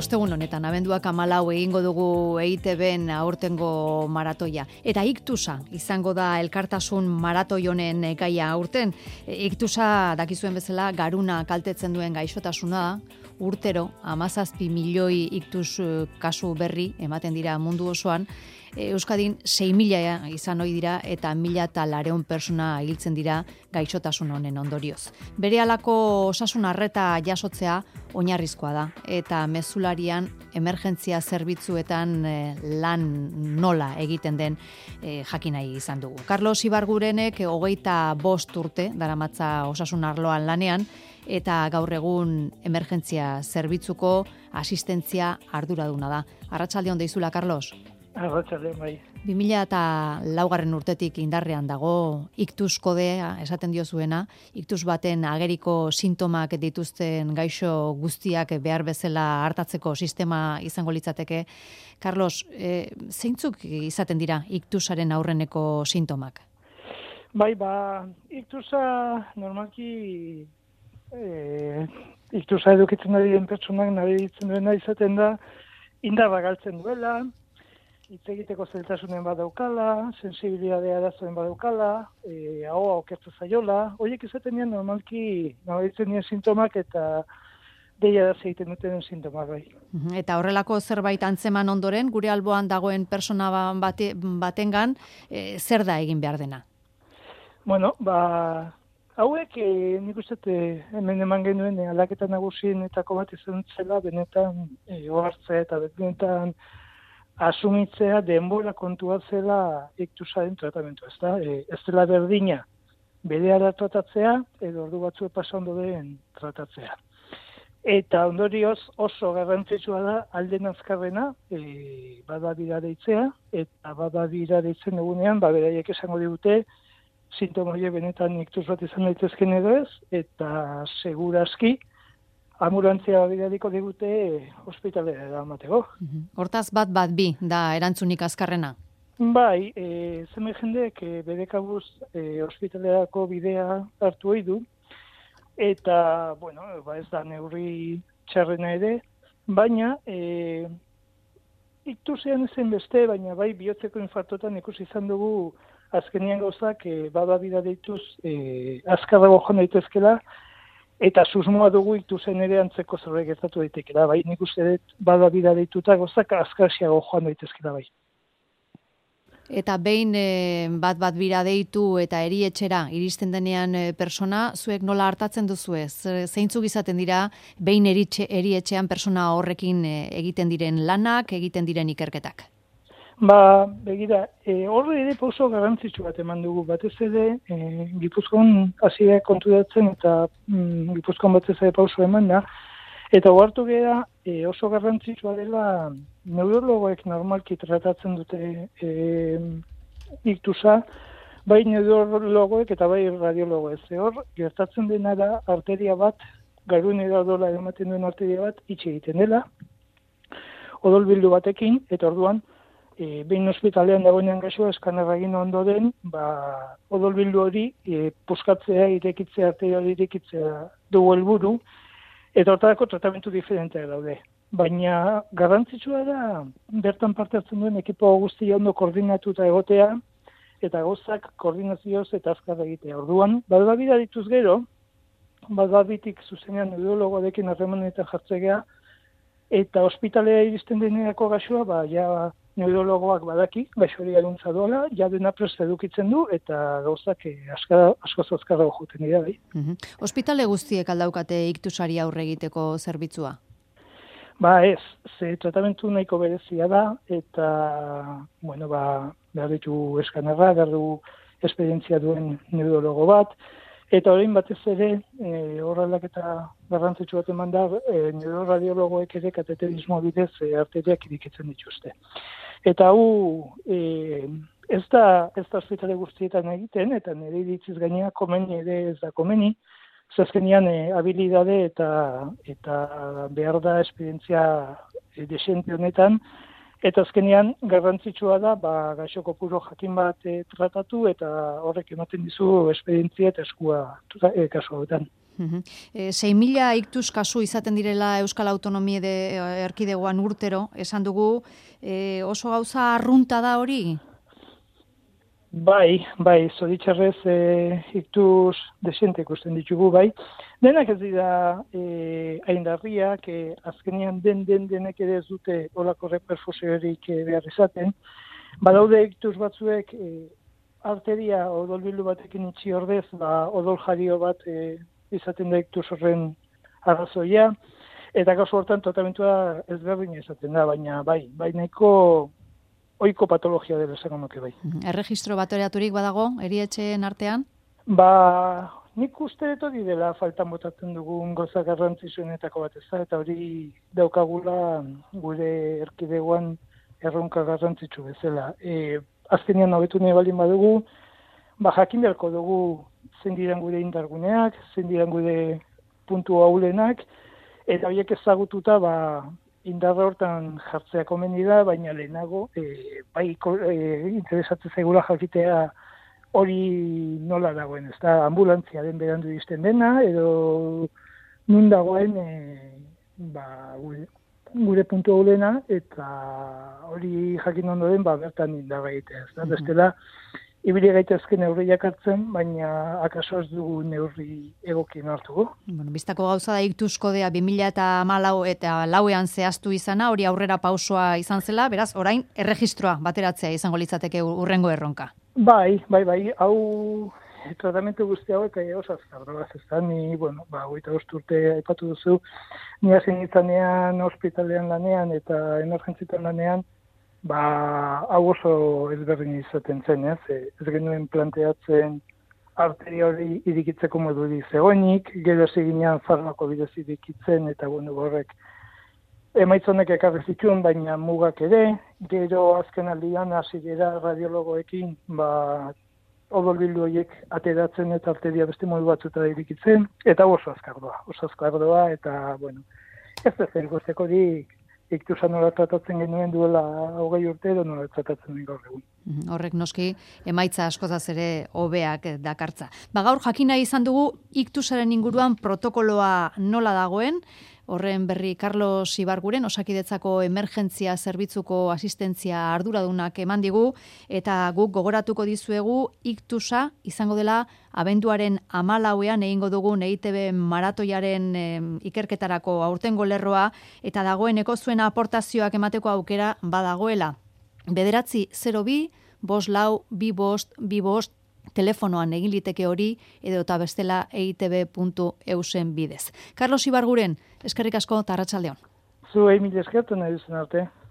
Ostegun honetan, abenduak 14 egingo dugu EITB-en aurtengo maratoia. Eta iktusa izango da elkartasun maratoi honen gaia aurten. Iktusa dakizuen bezala garuna kaltetzen duen gaixotasuna da. Urtero 17 milioi iktus kasu berri ematen dira mundu osoan. Euskadin 6.000 izan ohi dira eta 1.200 pertsona hiltzen dira gaixotasun honen ondorioz. Berehalako osasun arreta jasotzea oinarrizkoa da eta mezularian emergentzia zerbitzuetan lan nola egiten den jakin nahi izan dugu. Carlos Ibargurenek 25 urte daramatza osasun arloan lanean eta gaur egun emergentzia zerbitzuko asistentzia arduraduna da. Arratsaldeon deizula, Carlos. Arratsaldeon, bai. 2004 urtetik indarrean dago iktus kodea esaten diozuena, iktus baten ageriko sintomak dituzten gaixo guztiak behar bezala hartatzeko sistema izango litzateke. Carlos, zeintzuk izaten dira iktusaren aurreneko sintomak? Bai, iktusa normalki iktusa edukitzen ari den pertsonak nabaritzen duena izaten da indarra galtzen duela, hitz egiteko zailtasunen badaukala, sensibilidadea arazoen badaukala, ahoa okertu zaiola, horiek izaten dira normalki nabaritzen diren sintomak eta deia egiten duten sintomak bai. Eta horrelako zerbait antzeman ondoren, gure alboan dagoen pertsona batengan, zer da egin behar dena? Bueno, hauek nik uste hemen eman genuen aldaketa nagusienetako bat izan zela, benetan ohartzea eta benetan asumitzea denbora kontua zela iktusaren tratamentua, ezta? Ez dela berdina berehala tratatzea edo ordu batzuk pasa ondoren tratatzea. Eta ondorioz oso garrantzitsua da alden azkarrena bada bira deitzea, eta bada bira deitzen egunean, beraiek esango digute sintoma horiek benetan iktus bat izan daitezken edo ez, eta segurazki ambulantzia bidaliko digute ospitalera eramateko. Hortaz bat bi da erantzunik azkarrena? Bai, zenbait jendeek bere kabuz ospitalerako bidea hartu ohi du, eta, bueno, ez da neurri txarrena ere, baina iktusean ezen beste, baina bai bihotzeko infartotan ikusi izan dugu azkenean gauzak bada bida deituz azkarrago joan daitezkela, eta susmoa dugu iktusen ere antzeko zerbait gertatu daitekela, bai, nik uste dut bada bida deituta gauzak azkarxiago joan daitezkela, bai. Eta behin bat bira deitu eta erietxera iristen denean persona, zuek nola hartatzen duzue? Zeintzuk izaten dira behin erietxean persona horrekin egiten diren lanak, egiten diren ikerketak? Begira, horre ere pauso garrantzitsu bat eman dugu, batez ere Gipuzkoan hasia konturatzen eta Gipuzkoan batez ere pauso eman da, eta ohartu gara oso garrantzitsua dela neurologoek normalki tratatzen dute iktusa, bai neurologoek eta bai radiologoek. Hor, gertatzen dena da arteria bat, garunera dola ematen duen arteria bat, itxi egiten dela, odolbildu batekin, eta orduan, behin ospitalean dagoenean gaixoa eskanerra egin ondoren, odolbildu hori puskatzea, irekitzea, arteria hori irekitzea dugu helburu, eta hortarako tratamentu diferenteak daude. Baina garrantzitsua da bertan parte hartzen duen ekipo guztia ondo koordinatuta egotea eta gauzak koordinazioz eta azkar egitea. Orduan, badabira dituz gero, badabitik zuzenean neurologoarekin harremanetan jartzea eta ospitalea iristen denerako gaixoa, neurologoak badaki, gaixoari aruntza doala, dena prest edukitzen du, eta gauzak askoz azkarrago joten dira. Ospitale guztiek aldaukate iktusari aurre egiteko zerbitzua? Ez, tratamentu nahiko berezia da, eta, behar ditu eskanerra, behar du esperientzia duen neurologo bat, eta orain batez ere, horrelak eta garrantzitsu bat eman da, neuroradiologoek ere kateterismo bidez arteriak irikitzen dituzte. Eta ez da ospitale guztietan egiten, eta nire iritziz gainera komeni ere ez da komeni, zazkenean habilidade eta behar da esperientzia desente honetan, eta azkenean garrantzitsua da gaixo kopuru jakin bat tratatu eta horrek ematen dizu esperientzia eta eskua kasu hauetan. 6.000 iktuz kasu izaten direla Euskal Autonomia Erkidegoan urtero, esan dugu, oso gauza arrunta da hori? Bai, zoritxarrez iktuz desiente ikusten ditugu, bai. Denak ez dira haindarriak, azkenean denek ere ez dute olako reperfusiorik behar izaten. Badaude iktuz batzuek arteria odolbildu batekin itxi ordez, odol jario bat izaten da iktuz horren arrazoia, eta kasu hortan tratamentua ezberdina izaten da, baina bai nahiko ohiko patologia dela esango nuke bai. Erregistro bateraturik badago, erietxeen artean? Nik uste dut hori dela faltan botatzen dugun gauza garrantzitsuenetako bat ez da, eta hori daukagula gure erkidegoan erronka garrantzitsu bezala. Azkenean hobetu nahi baldin badugu, jakin beharko dugu zein diren gure indarguneak, zein diren gure puntu ahulenak, eta horiek ezagututa indarra hortan jartzea komeni da, baina lehenago, interesatzen zaigula jakitea hori nola dagoen, ez da, ambulantzia den berandu izten dena, edo nun dagoen gure puntu aulena, eta hori jakin ondoren bertan indarra egitea, ez da, bestela, ibili gaitezke neurriak hartzen, baina akaso ez dugu neurri egokien hartuko. Bistako gauza da iktuz kodea 2014 eta 2004 zehaztu izana, hori aurrera pausoa izan zela, beraz, orain erregistroa bateratzea izango litzateke urrengo erronka. Bai, hau tratamentu guzti hauek oso azkarra ez da, ni, 25 urte aipatu duzu, ni hasi nintzanean ospitalean lanean eta emergentzitan lanean, hau oso ezberdin izaten zen, ez genuen planteatzen arteria hori irikitzeko moduri zegoenik, gero eginean farmako bidez irikitzen, eta horrek emaitzonek ekarri zituen, baina mugak ere, gero azken aldian hasi gara radiologoekin, odolbildu horiek ateratzen eta arteria beste modu batzuta irikitzen, eta oso azkardoa, eta, ez da zer gozeko iktusa nola tratatzen genuen duela 20 urte edo nola tratatzen den gaur egun. Horrek noski emaitza askozaz ere hobeak dakartza. Gaur jakina izan dugu iktusaren inguruan protokoloa nola dagoen, horren berri Carlos Ibarguren, Osakidetzako emergentzia zerbitzuko asistentzia arduradunak eman digu, eta guk gogoratuko dizuegu iktusa izango dela abenduaren 14ean egingo dugun EITB maratoiaren ikerketarako aurtengo lerroa, eta dagoeneko zuen aportazioak emateko aukera badagoela. 902-54-25-25 telefonoan egin liteke hori, edota bestela eitb.eusen bidez. Carlos Ibarguren, eskerrik asko eta arratsaldeon. Zuei mila eskertu nahi duzen arte.